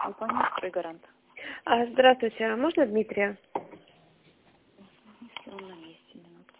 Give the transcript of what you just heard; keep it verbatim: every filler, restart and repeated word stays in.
Компания «Стройгарант». А, здравствуйте, а можно Дмитрия? Если он на месте, минутку.